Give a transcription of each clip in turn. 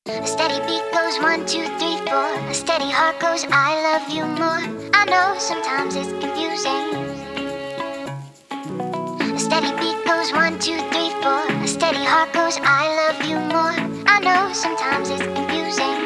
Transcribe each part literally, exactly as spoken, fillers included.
A steady beat goes one, two, three, four. A steady heart goes, I love you more. I know sometimes it's confusing. A steady beat goes one, two, three, four. A steady heart goes, I love you more. I know sometimes it's confusing.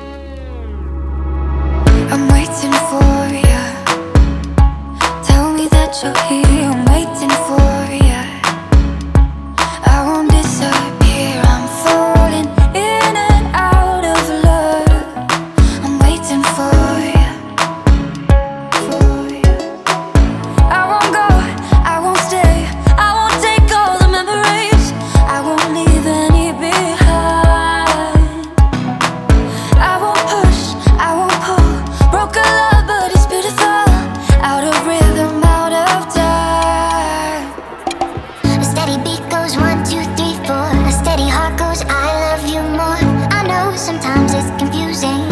I'm waiting for ya. Tell me that you're here. I'm waiting for ya. I won't disappear. I'm falling in and out of love. I'm waiting for ya, for ya. I won't go, I won't stay. I won't take all the memories. I won't leave any behind. I won't push, I won't pull. Broken love, but it's beautiful. Out of rhythm, out of time. A steady beat goes one, two, three, four. A steady heart goes, I love you more. I know sometimes it's confusing.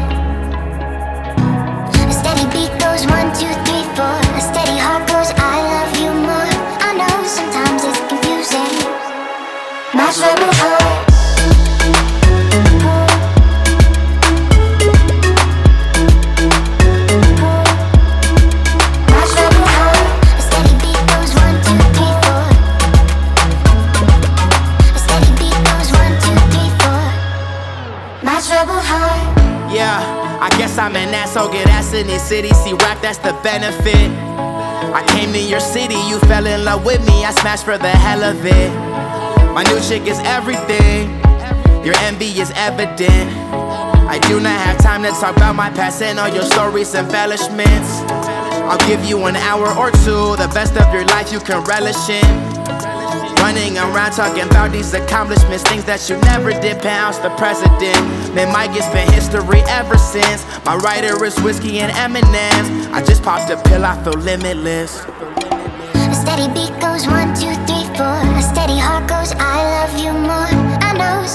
A steady beat goes one, two, three, four. A steady heart goes, I love you more. I know sometimes it's confusing. My trouble heart. My trouble heart. A steady beat goes one, two, three, four. A steady beat goes one, two, three, four. My trouble heart. Yeah, I guess I'm an asshole, get ass in this city. See rap, that's the benefit. I came to your city, you fell in love with me. I smashed for the hell of it. My new chick is everything. Your envy is evident. I do not have time to talk about my past and all your stories, embellishments. I'll give you an hour or two, the best of your life you can relish in. Running around talking about these accomplishments, things that you never did, pounds the president. Man, Mike has been history ever since. My writer is whiskey and M and M's. I just popped a pill, I feel limitless. A steady beat goes one, two, three, four. A steady heart goes, I love you more. I know